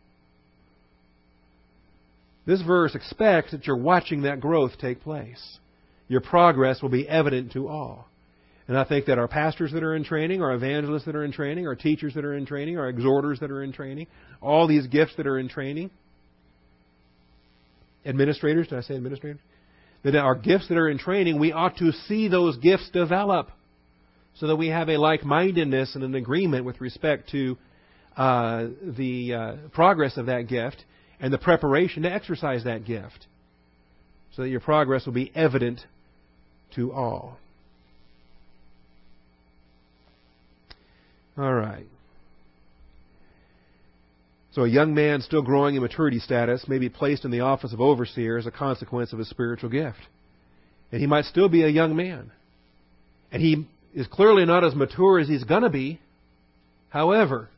This verse expects that you're watching that growth take place. Your progress will be evident to all. And I think that our pastors that are in training, our evangelists that are in training, our teachers that are in training, our exhorters that are in training, all these gifts that are in training, administrators, did I say administrators? That our gifts that are in training, we ought to see those gifts develop so that we have a like-mindedness and an agreement with respect to uh, the uh, progress of that gift and the preparation to exercise that gift so that your progress will be evident to all. All right. So a young man still growing in maturity status may be placed in the office of overseer as a consequence of his spiritual gift. And he might still be a young man. And he is clearly not as mature as he's going to be. However,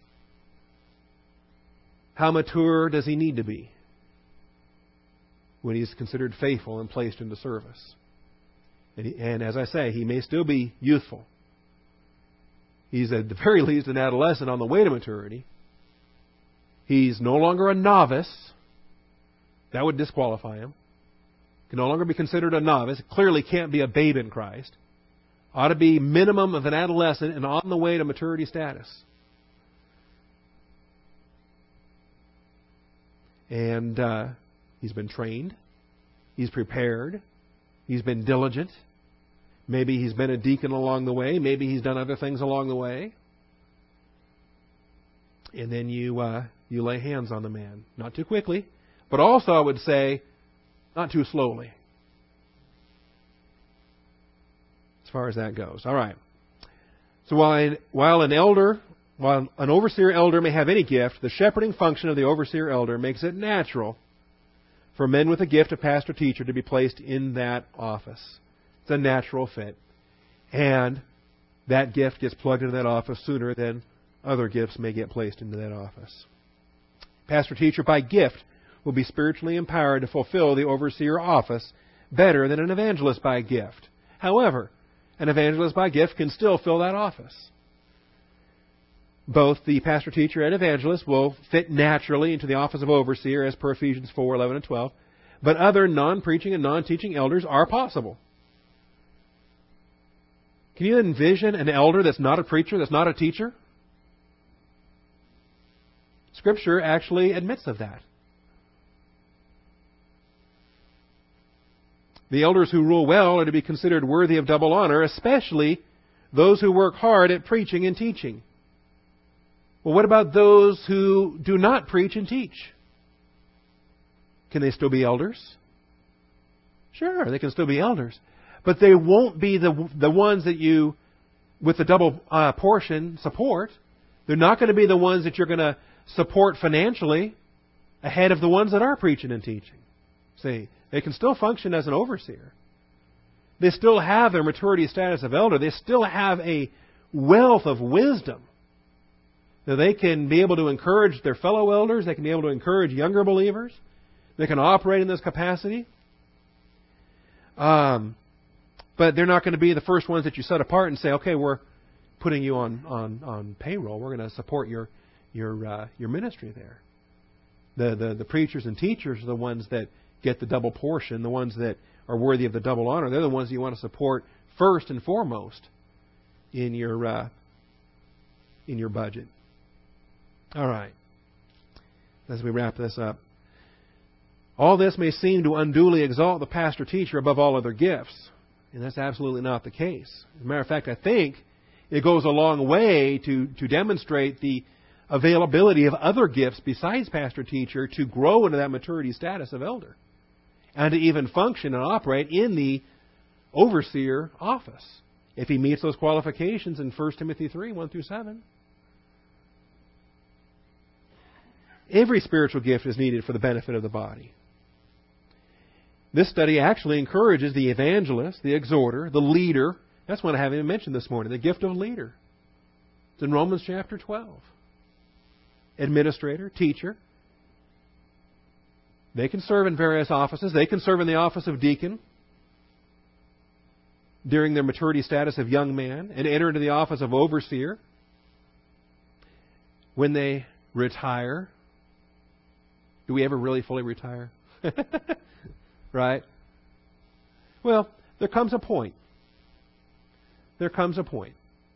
how mature does he need to be when he's considered faithful and placed into service? And, he, and as I say, he may still be youthful. He's at the very least an adolescent on the way to maturity. He's no longer a novice. That would disqualify him. Can no longer be considered a novice. Clearly can't be a babe in Christ. Ought to be minimum of an adolescent and on the way to maturity status. And uh, he's been trained. He's prepared. He's been diligent. Maybe he's been a deacon along the way. Maybe he's done other things along the way. And then you uh, you lay hands on the man. Not too quickly, but also I would say not too slowly. As far as that goes. All right. So while, while an elder, while an overseer elder may have any gift, the shepherding function of the overseer elder makes it natural for men with a gift of pastor teacher to be placed in that office. It's a natural fit. And that gift gets plugged into that office sooner than other gifts may get placed into that office. Pastor teacher by gift will be spiritually empowered to fulfill the overseer office better than an evangelist by gift. However, an evangelist by gift can still fill that office. Both the pastor teacher and evangelist will fit naturally into the office of overseer as per Ephesians four, eleven, and twelve. But other non-preaching and non-teaching elders are possible. Can you envision an elder that's not a preacher, that's not a teacher? Scripture actually admits of that. The elders who rule well are to be considered worthy of double honor, especially those who work hard at preaching and teaching. Well, what about those who do not preach and teach? Can they still be elders? Sure, they can still be elders. But they won't be the the ones that you, with the double uh, portion, support. They're not going to be the ones that you're going to support financially ahead of the ones that are preaching and teaching. See, they can still function as an overseer. They still have their maturity status of elder. They still have a wealth of wisdom. That they can be able to encourage their fellow elders. They can be able to encourage younger believers. They can operate in this capacity. Um, but they're not going to be the first ones that you set apart and say, okay, we're putting you on, on, on payroll. We're going to support your your uh, your ministry there. The, the the preachers and teachers are the ones that get the double portion, the ones that are worthy of the double honor. They're the ones you want to support first and foremost in your uh, in your budget. All right. As we wrap this up. All this may seem to unduly exalt the pastor-teacher above all other gifts. And that's absolutely not the case. As a matter of fact, I think it goes a long way to, to demonstrate the availability of other gifts besides pastor teacher to grow into that maturity status of elder and to even function and operate in the overseer office if he meets those qualifications in First Timothy three, one through seven. Every spiritual gift is needed for the benefit of the body. This study actually encourages the evangelist, the exhorter, the leader. That's what I haven't even mentioned this morning, the gift of leader. It's in Romans chapter twelve. Administrator, teacher. They can serve in various offices. They can serve in the office of deacon during their maturity status of young man and enter into the office of overseer when they retire. Do we ever really fully retire? Right? Well, there comes a point. There comes a point.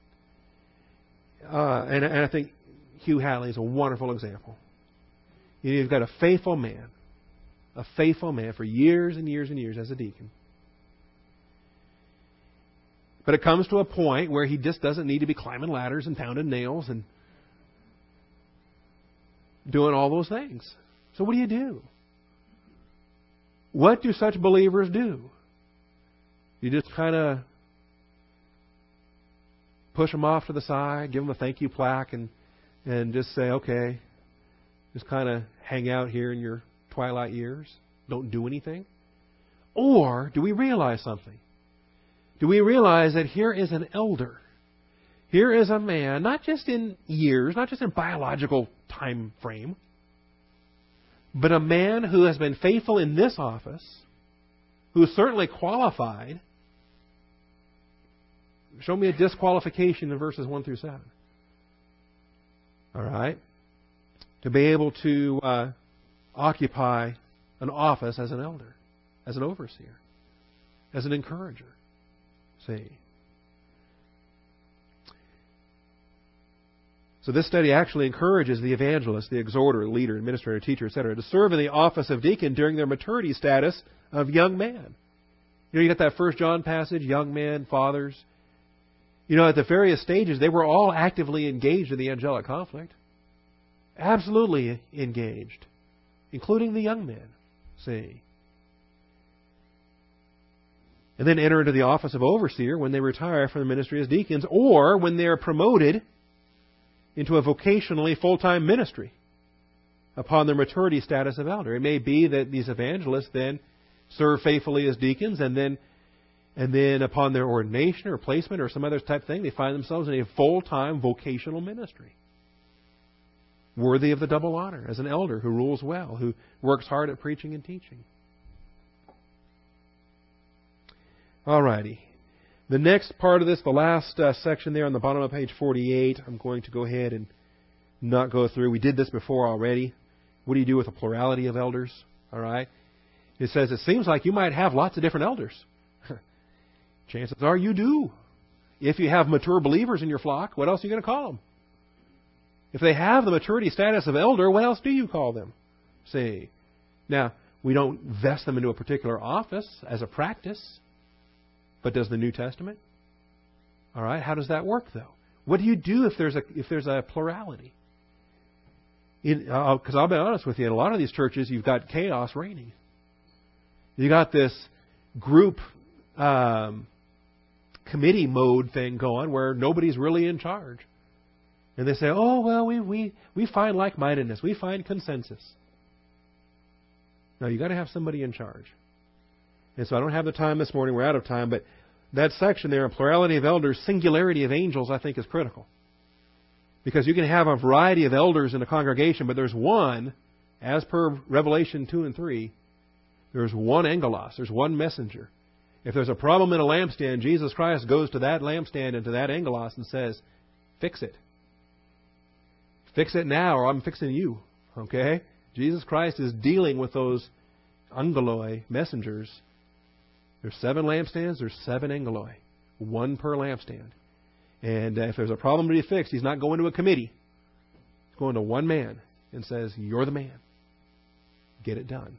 Uh, and, and I think Hugh Hadley is a wonderful example. You've got a faithful man, a faithful man for years and years and years as a deacon. But it comes to a point where he just doesn't need to be climbing ladders and pounding nails and doing all those things. So what do you do? What do such believers do? You just kind of push them off to the side, give them a thank you plaque, and and just say, okay, just kind of hang out here in your twilight years. Don't do anything. Or do we realize something? Do we realize that here is an elder? Here is a man, not just in years, not just in biological time frame, but a man who has been faithful in this office, who is certainly qualified. Show me a disqualification in verses one through seven. All right? To be able to uh, occupy an office as an elder, as an overseer, as an encourager. See? So this study actually encourages the evangelist, the exhorter, leader, administrator, teacher, et cetera, to serve in the office of deacon during their maturity status of young man. You know, you got that First John passage, young men, fathers. You know, at the various stages, they were all actively engaged in the angelic conflict. Absolutely engaged. Including the young men. See? And then enter into the office of overseer when they retire from the ministry as deacons, or when they're promoted into a vocationally full-time ministry upon their maturity status of elder. It may be that these evangelists then serve faithfully as deacons, and then and then upon their ordination or placement or some other type thing, they find themselves in a full-time vocational ministry. Worthy of the double honor as an elder who rules well, who works hard at preaching and teaching. All righty. The next part of this, the last uh, section there on the bottom of page forty-eight, I'm going to go ahead and not go through. We did this before already. What do you do with a plurality of elders? All right. It says it seems like you might have lots of different elders. Chances are you do. If you have mature believers in your flock, what else are you going to call them? If they have the maturity status of elder, what else do you call them? See. Now, we don't vest them into a particular office as a practice. But does the New Testament? All right, how does that work, though? What do you do if there's a if there's a plurality? Because uh, I'll be honest with you, in a lot of these churches, you've got chaos reigning. You got this group um, committee mode thing going where nobody's really in charge, and they say, "Oh well, we we we find like-mindedness, we find consensus." Now you got to have somebody in charge. And so I don't have the time this morning. We're out of time. But that section there, a plurality of elders, singularity of angels, I think is critical. Because you can have a variety of elders in a congregation, but there's one, as per Revelation two and three, there's one angelos, there's one messenger. If there's a problem in a lampstand, Jesus Christ goes to that lampstand and to that angelos and says, fix it. Fix it now or I'm fixing you. Okay? Jesus Christ is dealing with those angeloi, messengers. There's seven lampstands, there's seven angeloi. One per lampstand. And uh, if there's a problem to be fixed, he's not going to a committee. He's going to one man and says, you're the man. Get it done.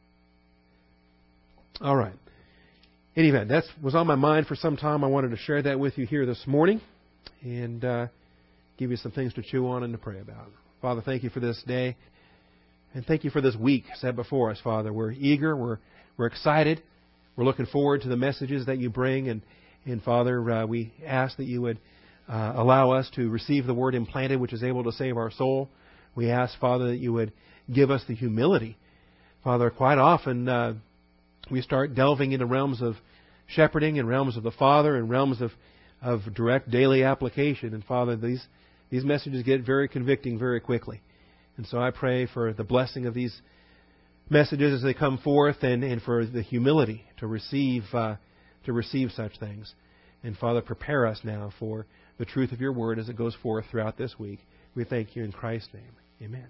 All right. In any event, that was on my mind for some time. I wanted to share that with you here this morning. And uh, give you some things to chew on and to pray about. Father, thank you for this day. And thank you for this week set before us, Father. We're eager. We're we're excited. We're looking forward to the messages that you bring. And, and Father, uh, we ask that you would uh, allow us to receive the word implanted, which is able to save our soul. We ask, Father, that you would give us the humility. Father, quite often uh, we start delving into realms of shepherding and realms of the Father and realms of, of direct daily application. And Father, these, these messages get very convicting very quickly. And so I pray for the blessing of these messages as they come forth, and, and for the humility to receive uh, to receive such things. And Father, prepare us now for the truth of your word as it goes forth throughout this week. We thank you in Christ's name. Amen.